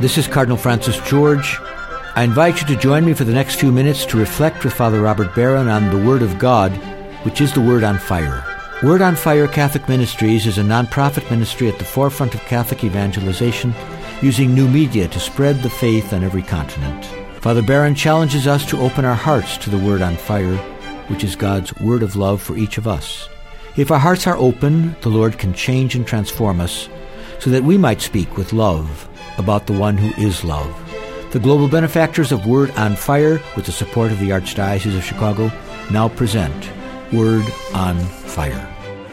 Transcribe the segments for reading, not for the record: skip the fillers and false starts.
This is Cardinal Francis George. I invite you to join me for the next few minutes to reflect with Father Robert Barron on the Word of God, which is the Word on Fire. Word on Fire Catholic Ministries is a non-profit ministry at the forefront of Catholic evangelization, using new media to spread the faith on every continent. Father Barron challenges us to open our hearts to the Word on Fire, which is God's word of love for each of us. If our hearts are open, the Lord can change and transform us so that we might speak with love about the one who is love. The global benefactors of Word on Fire, with the support of the Archdiocese of Chicago, now present Word on Fire.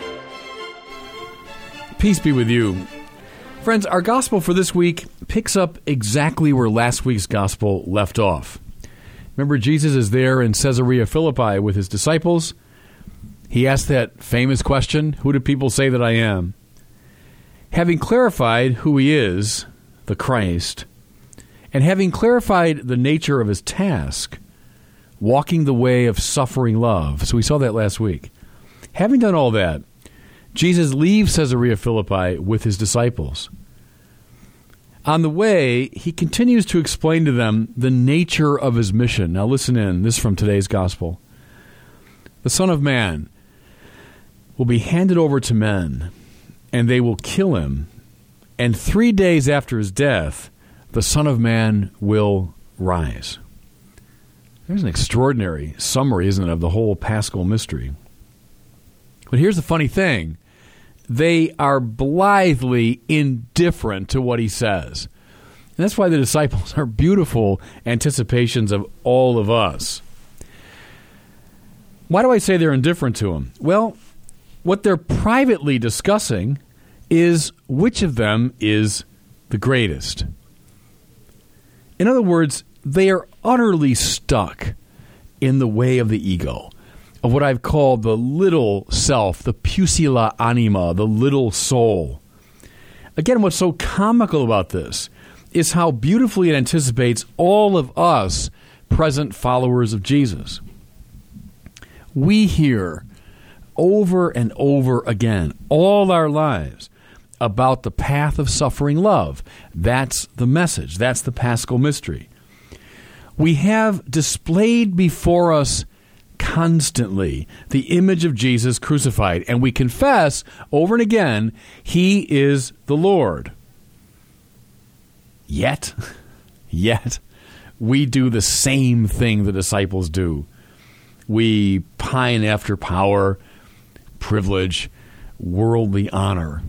Peace be with you. Friends, our gospel for this week picks up exactly where last week's gospel left off. Remember, Jesus is there in Caesarea Philippi with his disciples. He asked that famous question, "Who do people say that I am?" Having clarified who he is, the Christ, and having clarified the nature of his task, walking the way of suffering love. So we saw that last week. Having done all that, Jesus leaves Caesarea Philippi with his disciples. On the way, he continues to explain to them the nature of his mission. Now listen in. This is from today's gospel. The Son of Man will be handed over to men, and they will kill him. And 3 days after his death, the Son of Man will rise. There's an extraordinary summary, isn't it, of the whole Paschal mystery. But here's the funny thing. They are blithely indifferent to what he says. And that's why the disciples are beautiful anticipations of all of us. Why do I say they're indifferent to him? Well, what they're privately discussing is which of them is the greatest. In other words, they are utterly stuck in the way of the ego, of what I've called the little self, the pusilla anima, the little soul. Again, what's so comical about this is how beautifully it anticipates all of us present followers of Jesus. We hear over and over again, all our lives, about the path of suffering love. That's the message. That's the Paschal mystery. We have displayed before us constantly the image of Jesus crucified, and we confess over and again, he is the Lord. Yet, we do the same thing the disciples do. We pine after power, privilege, worldly honor.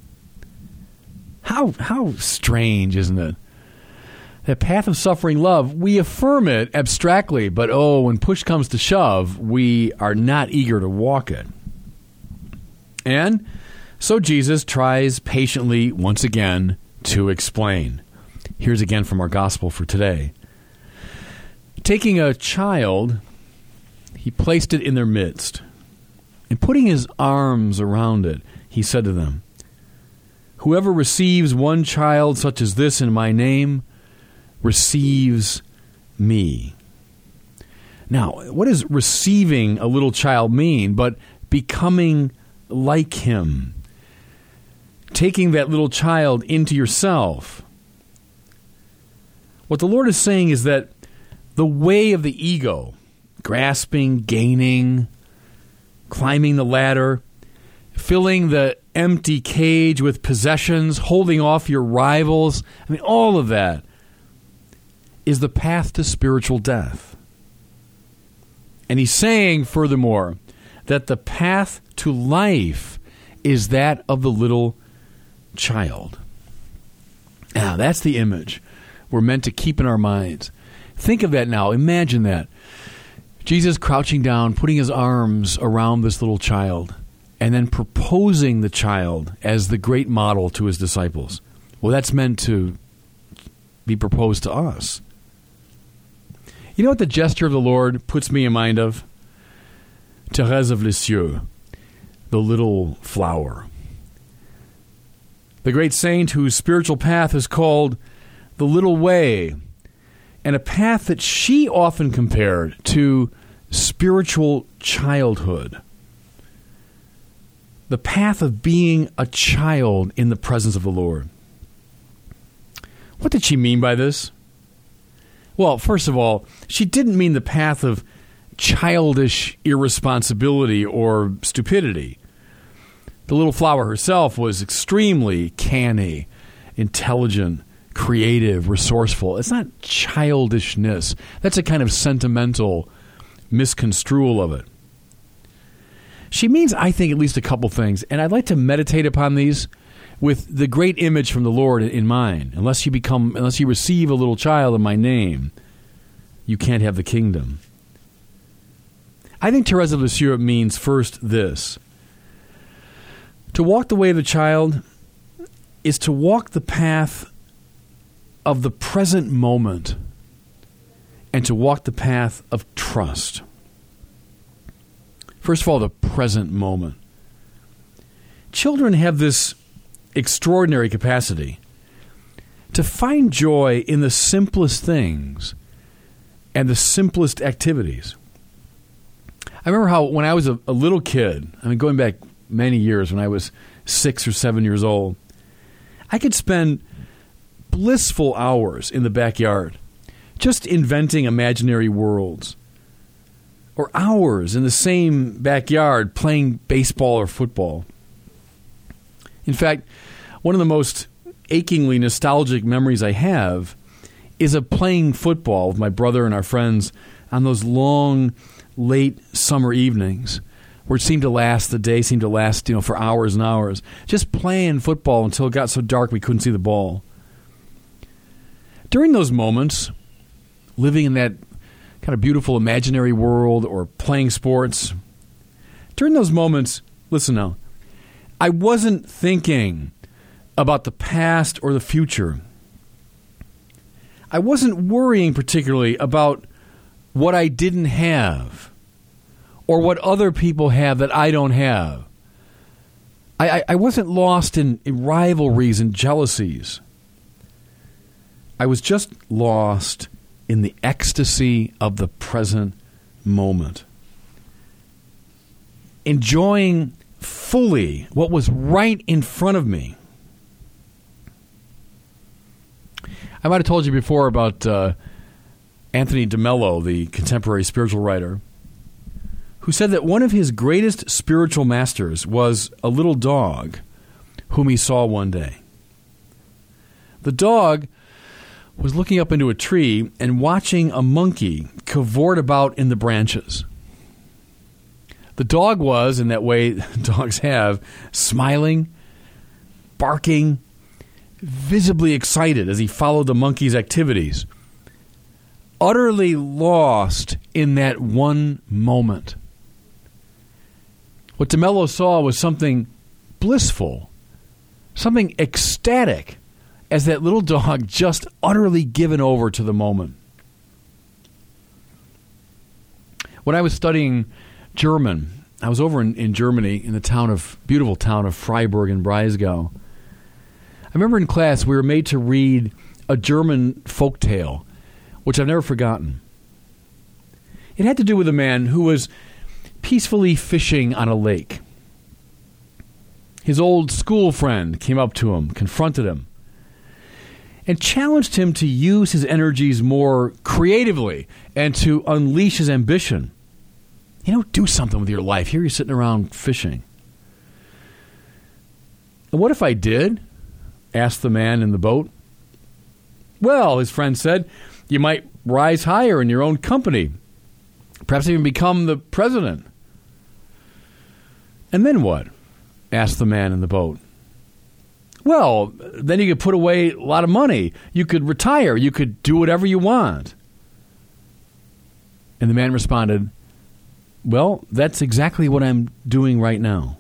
How strange, isn't it? The path of suffering love, we affirm it abstractly, but when push comes to shove, we are not eager to walk it. And so Jesus tries patiently once again to explain. Here's again from our gospel for today. Taking a child, he placed it in their midst, and putting his arms around it, he said to them, "Whoever receives one child such as this in my name receives me." Now, what does receiving a little child mean but becoming like him? Taking that little child into yourself. What the Lord is saying is that the way of the ego, grasping, gaining, climbing the ladder, filling the empty cage with possessions, holding off your rivals, all of that is the path to spiritual death. And he's saying, furthermore, that the path to life is that of the little child. Now, that's the image we're meant to keep in our minds. Think of that now. Imagine that. Jesus crouching down, putting his arms around this little child, and then proposing the child as the great model to his disciples. Well, that's meant to be proposed to us. You know what the gesture of the Lord puts me in mind of? Thérèse of Lisieux, the little flower. The great saint whose spiritual path is called the little way, and a path that she often compared to spiritual childhood. the path of being a child in the presence of the Lord. What did she mean by this? Well, first of all, she didn't mean the path of childish irresponsibility or stupidity. The little flower herself was extremely canny, intelligent, creative, resourceful. It's not childishness. That's a kind of sentimental misconstrual of it. She means, I think, at least a couple things, and I'd like to meditate upon these with the great image from the Lord in mind. Unless you receive a little child in my name, you can't have the kingdom. I think Thérèse of Lisieux means first this. To walk the way of the child is to walk the path of the present moment and to walk the path of trust. First of all, the present moment. Children have this extraordinary capacity to find joy in the simplest things and the simplest activities. I remember how when I was a little kid, going back many years when I was 6 or 7 years old, I could spend blissful hours in the backyard just inventing imaginary worlds, or hours in the same backyard playing baseball or football. In fact, one of the most achingly nostalgic memories I have is of playing football with my brother and our friends on those long, late summer evenings where the day seemed to last, for hours and hours, just playing football until it got so dark we couldn't see the ball. During those moments, living in that kind of beautiful imaginary world or playing sports, during those moments, listen now, I wasn't thinking about the past or the future. I wasn't worrying particularly about what I didn't have or what other people have that I don't have. I wasn't lost in rivalries and jealousies. I was just lost in the ecstasy of the present moment, enjoying fully what was right in front of me. I might have told you before about Anthony DeMello, the contemporary spiritual writer, who said that one of his greatest spiritual masters was a little dog whom he saw one day. The dog was looking up into a tree and watching a monkey cavort about in the branches. The dog was, in that way dogs have, smiling, barking, visibly excited as he followed the monkey's activities, utterly lost in that one moment. What DeMello saw was something blissful, something ecstatic, as that little dog just utterly given over to the moment. When I was studying German, I was over in Germany in the beautiful town of Freiburg in Breisgau. I remember in class we were made to read a German folk tale, which I've never forgotten. It had to do with a man who was peacefully fishing on a lake. His old school friend came up to him, confronted him, and challenged him to use his energies more creatively and to unleash his ambition. Do something with your life. Here you're sitting around fishing. And what if I did? Asked the man in the boat. Well, his friend said, you might rise higher in your own company, perhaps even become the president. And then what? Asked the man in the boat. Well, then you could put away a lot of money. You could retire. You could do whatever you want. And the man responded, well, that's exactly what I'm doing right now.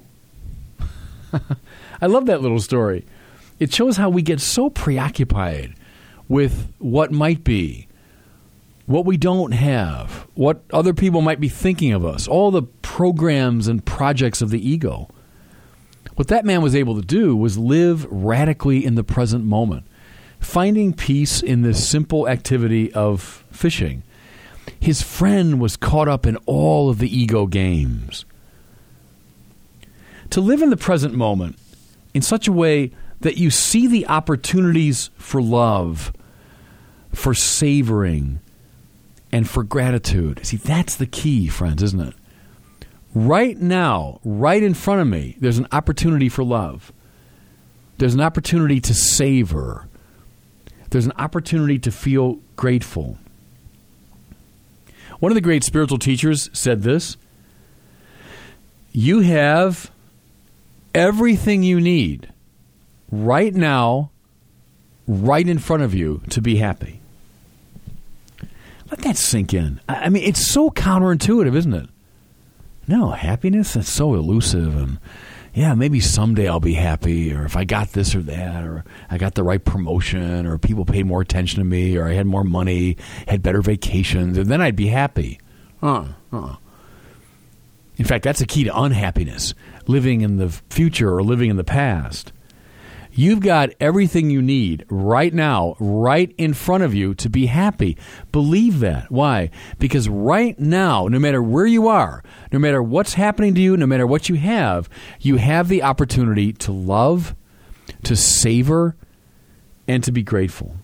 I love that little story. It shows how we get so preoccupied with what might be, what we don't have, what other people might be thinking of us, all the programs and projects of the ego. What that man was able to do was live radically in the present moment, finding peace in this simple activity of fishing. His friend was caught up in all of the ego games. To live in the present moment in such a way that you see the opportunities for love, for savoring, and for gratitude. See, that's the key, friends, isn't it? Right now, right in front of me, there's an opportunity for love. There's an opportunity to savor. There's an opportunity to feel grateful. One of the great spiritual teachers said this: you have everything you need right now, right in front of you to be happy. Let that sink in. I mean, it's so counterintuitive, isn't it? No, happiness, that's so elusive. And yeah, maybe someday I'll be happy, or if I got this or that, or I got the right promotion, or people paid more attention to me, or I had more money, had better vacations, and then I'd be happy. In fact, that's a key to unhappiness, living in the future or living in the past. You've got everything you need right now, right in front of you to be happy. Believe that. Why? Because right now, no matter where you are, no matter what's happening to you, no matter what you have the opportunity to love, to savor, and to be grateful.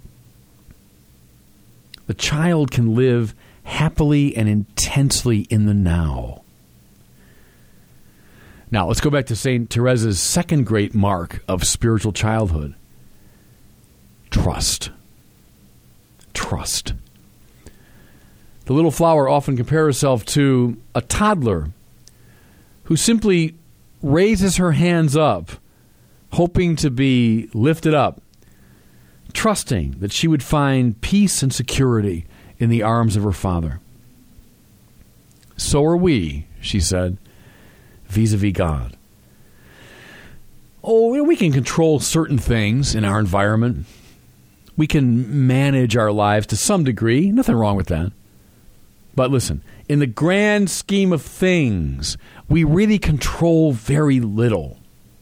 The child can live happily and intensely in the now. Now, let's go back to St. Teresa's second great mark of spiritual childhood. Trust. Trust. The little flower often compares herself to a toddler who simply raises her hands up, hoping to be lifted up, trusting that she would find peace and security in the arms of her father. So are we, she said, vis-a-vis God. Oh, we can control certain things in our environment. We can manage our lives to some degree. Nothing wrong with that. But listen, in the grand scheme of things, we really control very little.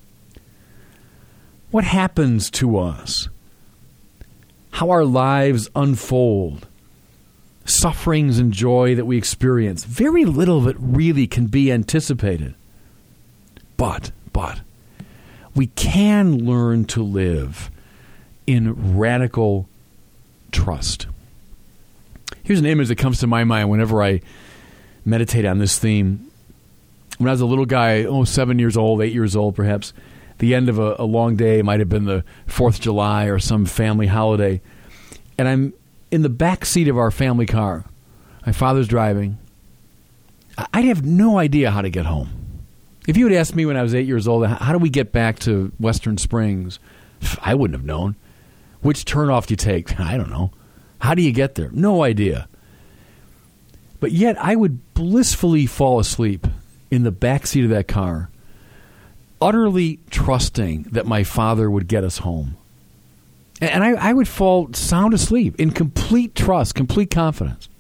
What happens to us? How our lives unfold? Sufferings and joy that we experience. Very little of it really can be anticipated. But we can learn to live in radical trust. Here's an image that comes to my mind whenever I meditate on this theme. When I was a little guy, 7 years old, 8 years old perhaps, the end of a long day, it might have been the 4th of July or some family holiday, and I'm in the back seat of our family car. My father's driving. I'd have no idea how to get home. If you had asked me when I was 8 years old, how do we get back to Western Springs? I wouldn't have known. Which turnoff do you take? I don't know. How do you get there? No idea. But yet I would blissfully fall asleep in the back seat of that car, utterly trusting that my father would get us home. And I would fall sound asleep in complete trust, complete confidence.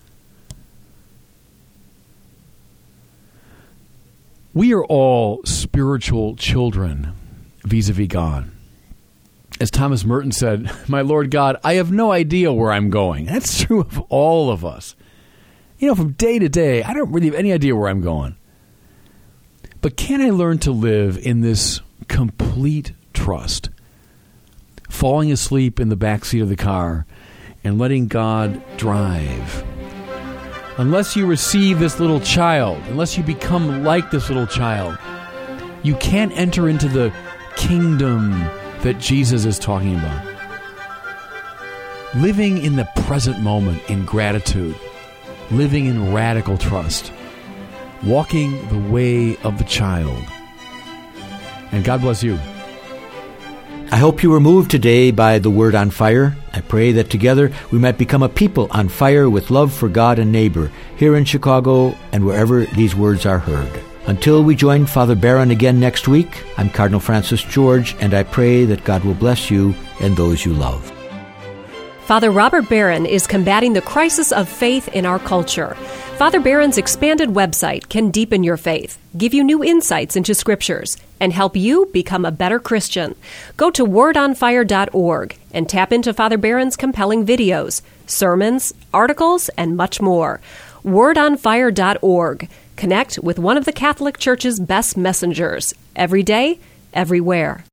We are all spiritual children vis-a-vis God. As Thomas Merton said, "My Lord God, I have no idea where I'm going." That's true of all of us. From day to day, I don't really have any idea where I'm going. But can I learn to live in this complete trust? Falling asleep in the backseat of the car and letting God drive. Unless you receive this little child, unless you become like this little child, you can't enter into the kingdom that Jesus is talking about. Living in the present moment in gratitude, living in radical trust, walking the way of the child. And God bless you. I hope you were moved today by the Word on Fire. I pray that together we might become a people on fire with love for God and neighbor here in Chicago and wherever these words are heard. Until we join Father Barron again next week, I'm Cardinal Francis George, and I pray that God will bless you and those you love. Father Robert Barron is combating the crisis of faith in our culture. Father Barron's expanded website can deepen your faith, give you new insights into scriptures, and help you become a better Christian. Go to wordonfire.org and tap into Father Barron's compelling videos, sermons, articles, and much more. Wordonfire.org. Connect with one of the Catholic Church's best messengers, every day, everywhere.